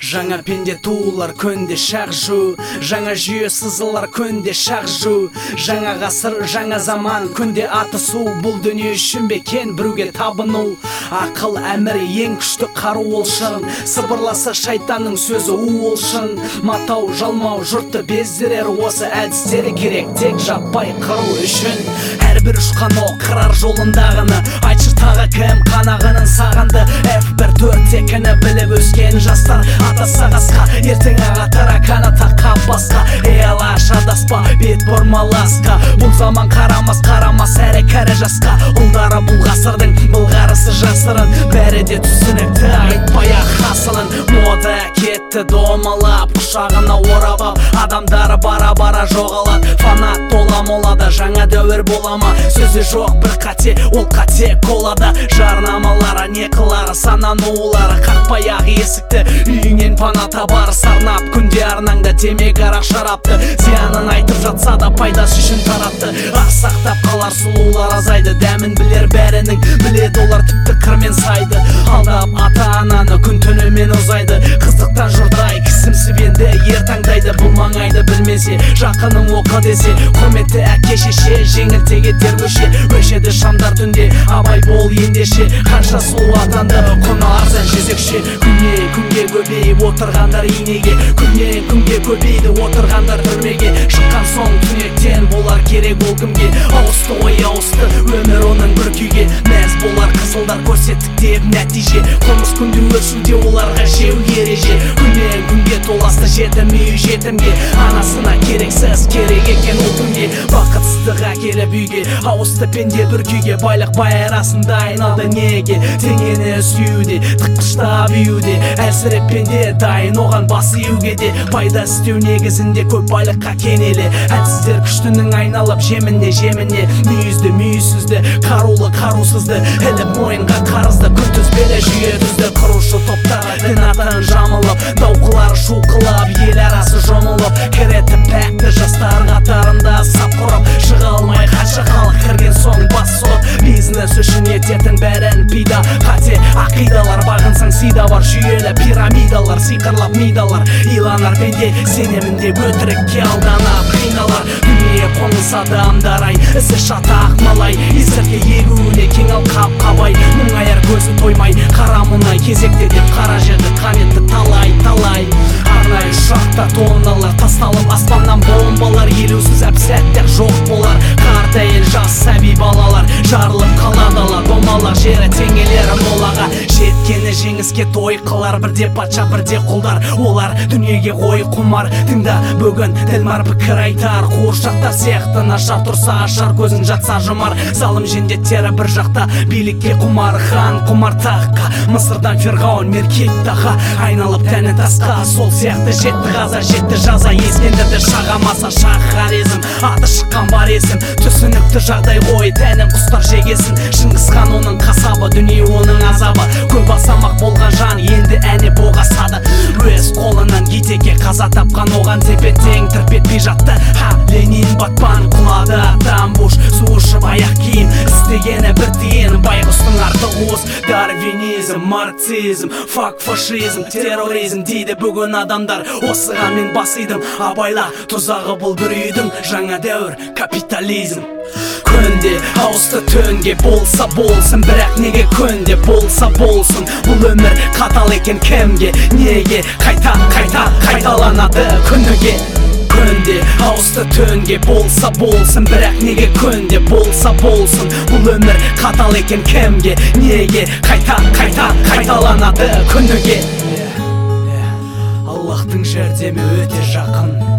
Жаңа пенде туулар көнде шақ жу, жаңа жүйе сызылар көнде шақ жу. Жаңа ғасыр, жаңа заман көнде атысу. Бұл дүние үшін бекен біруге табыну. Ақыл әмір ең күшті қару олшын, сыбырласа шайтанның сөзі у олшын. Матау жалмау жұртты бездірер осы әдістері керек тек жаппай қыру үшін. Әрбір ұшқан оқ қырар жолындағыны, айтшы тағы кім қанағының сағынды. F1-4 текіні біліп өскен жастар атаса қасқа, ертең ағатыра каната қап басқа. Алаш адаспа, бет бұрмаласқа, бұл заман қарамас әрі кәрі жасқа. Ұлдары бұл ғасырдың бұлғарысы жасырын, бәрі де түсінікті айтпай-ақ хасылын. Мода кетті домалап, құшағына орап ап, адамдары бара-бара жоғалады. Фанат тола молада, жаңа дәуір болама, сөзі жоқ бір қате, ол қате колада. Жарнамалары не қылары, сананулары қақпай-ақ есікті, үйіңнен пана табар сарнап. Күнде арнаңда темек арақ шарапты, зиянын айтып жатса да пайдасы үшін таратты. Ақсақтап қалар сұлулар азайды, дәмін білер бәрінің, біледі олар тіпті қырмен сайды. Алдап ата-ананы күн түнімен ұзайды, қыздықтан жұрдай кісімсіп енді ер таңдайды. Бұл маңайды білмесе, жақының оқы десе, құрметті әке шеше, жеңіл тегеттер өшеді шамдар түнде. Абай бол ендеше, қанша сұлу атанды, құны арзан жезекше. Күннен күнге көбейіп отырғандар инеге, күннен күнге көбейді отырғандар түрмеге. Шыққан соң түнектен болар керек ол кімге, ауысты ой ауысты өмір оның бір күйге. Мәз болар қызылдар көрсеттік деп нәтиже, қылмыс күнде өршуде оларға жеу ереже. Күннен күнге толасты жетім үй жетімге, анасына керексіз керек екен ол күнге. Бақытсыздық әкеліп үйге, ауысты пенде бір күйге. Байлық бай арасында айналды неге, теңені сүюде, тыққыштап июде. Әлсіреп пенде дайын оған бас июге де, пайда істеу негізінде көп байлыққа кенелі. Әлсіздер күштінің айналып жеміне, мүйізді мүйізсізді, қарулы қарусызды, іліп мойынға қарызды, күнтізбелі жүйе түзді. Құрушы топтары дін атын жамылып, дауқылары шуқылап, ел арасы жомылып, кіреті пәкті жастар қатарында сап құрып, шыға алмай қанша халық кірген соң бас соғып. Бизнес үшін ететін бәрін пида, қате ақидалар бағынсаң сида бар, жүйелі пирамидалар сиқырлап мидалар. Иланар пенде сенемін деп өтірікке алданып қиналар. Дүние қоңыз адамдар ай, ісі шатақ малай, есірге егуіне кең ал қап-қабай. Мұңаяр көзі тоймай, қара мұнай кезекте деп қара жерді қанетті талай. Арнайы ұшақта тонналар тасталып, аспаннан бомбалар, елеусіз әп-сәттер жоқ болар. Қарт әйел жас сәби балалар жарылып қаладалар, домалақ жері теңелері молаға. Жеткені жеңіске той қылар, бірде патша бірде құлдар, олар дүниеге ғой құмар. Тыңда бүгін ділмар пікір айтар, қуыршақтар сияқты нашар тұрса ашар, көзін жатса жұмар. Залым жендеттері бір жақта, билікке құмар хан құмар таққа. Мысырдан ферғауын меркеттаға, айналып тәні тасқа. Сол сияқты жетті ғаза, жетті жаза, ескендірді шағамаса шахаризм. Аты шыққан бар есім, түсінікті жағдай ғой, тәнін құстар жегесін. Шыңғысхан оның қасабы, дүние оның азабы. Көп асамақ болған жан енді әне боғасады, өз қолынан етеке қаза тапқан оған тепе-тең тірпетпей жатты. Ленин батпан құлады тамбуш, суышып аяқ киім, істегені бір тиын, байғұстың арты уыз. Дарвинизм, марксизм, фашизм, терроризм дейді бүгін адамдар, осыған мен басидым. Абайла тұзағы бұл бір үйдің, жаңа дәуір капитализм. Көнде ауысты төнге, болса болсын, бірақ неге көнде болса болсын. Бұл өмір қатал екен кімге, неге қайталанады күніге. Көнде ауысты төнге, болса болсын, бірақ неге көнде болса болсын. Бұл өмір қатал екен кімге, неге қайталанады күніге. Аллахтың жәрдемі өте жақын.